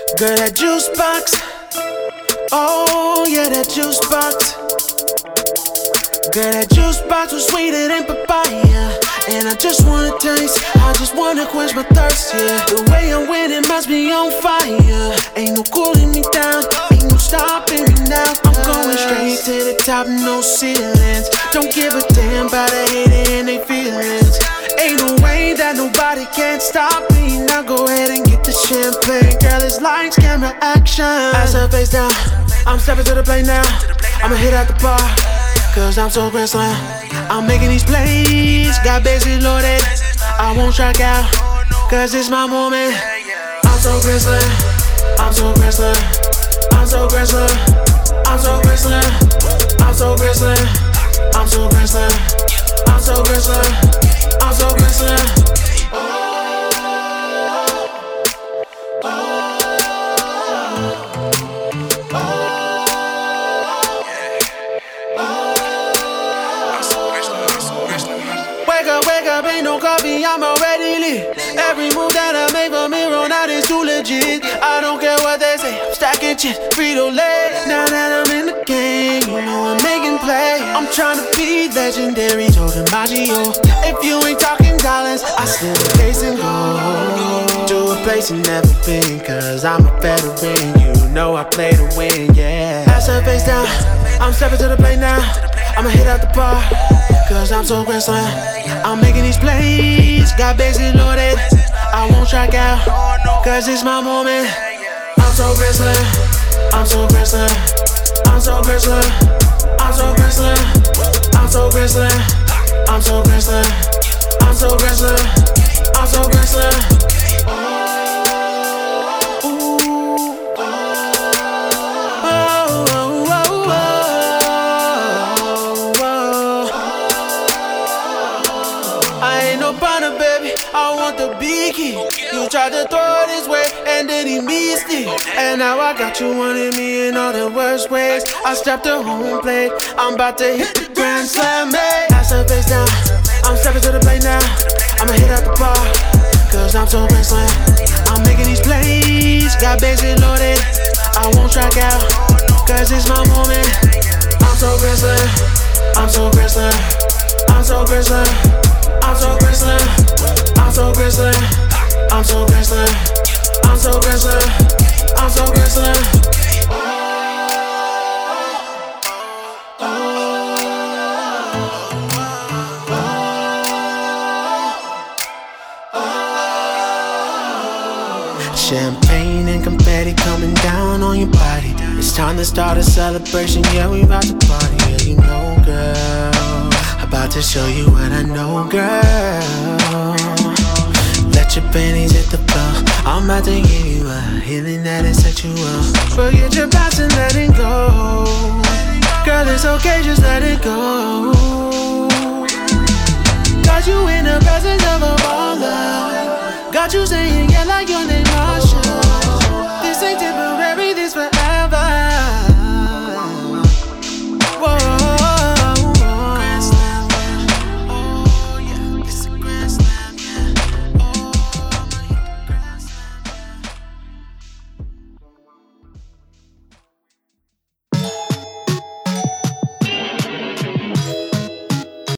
Girl, that juice box. Oh, yeah, that juice box. Girl, that juice box was sweeter than papaya. And I just wanna taste, I just wanna quench my thirst, yeah. The way I'm winning must be on fire. Ain't no cooling me down, ain't no stopping me now. I'm going straight to the top, no ceilings. Don't give a damn about the hater and they feelings. Ain't no way that nobody can stop me. Now go ahead and get the champagne. Girl, it's lights, camera, action. Ass her face down, I'm stepping to the plate now. I'ma hit at the bar, cause I'm so grand slam. I'm making these plays, got bases loaded. I won't strike out, cause it's my moment. I'm so grand slam, I'm so grand slam, I'm so grand slam, I'm so grand slam, I'm so grand slam, I'm so grand slam, I'm so grand slam, I'm so grand slam. Wake up, ain't no coffee, I'm already lit. Every move that I make from here on out is too legit. I don't care what they say, I'm stacking chips, Frito-Lay. Now that I'm in the game, you know I'm making plays. I'm trying to be legendary, talking Maggio. If you ain't talking dollars, I still case and go to a place you never been, cause I'm a veteran. You know I play to win, yeah. Ass her face down, I'm stepping to the plate now. I'ma hit out the bar, cause I'm so grand slam. I'm making these plays, got bases loaded. I won't strike out, cause it's my moment. I'm so grand slam, I'm so grand slam, I'm so grand slam, I'm so grand slam, I'm so grand slam, I'm so grand slam, I'm so grand slam, I'm so grand slam. I want the big key. You tried to throw it his way, and then he missed it. And now I got you wanting me in all the worst ways. I strapped the home plate, I'm about to hit the grand slam, hey. Ass her face down, I'm stepping to the plate now. I'ma hit out the bar, cause I'm so grand slam. I'm making these plays, got bases loaded. I won't strike out, cause it's my moment. I'm so grand slam, I'm so grand slam, I'm so grand slam, I'm so grand slam, I'm so grand slam, I'm so grand slam, I'm so grand slam, I'm so grand slam. Champagne and confetti coming down on your body. It's time to start a celebration, yeah, we about to party. Yeah, you know, girl, about to show you what I know, girl. Let your panties hit the floor. I'm about to give you a healing that is sexual. Forget your past and let it go. Girl, it's okay, just let it go. Got you in the presence of a baller. Got you saying yeah like your name Marsha.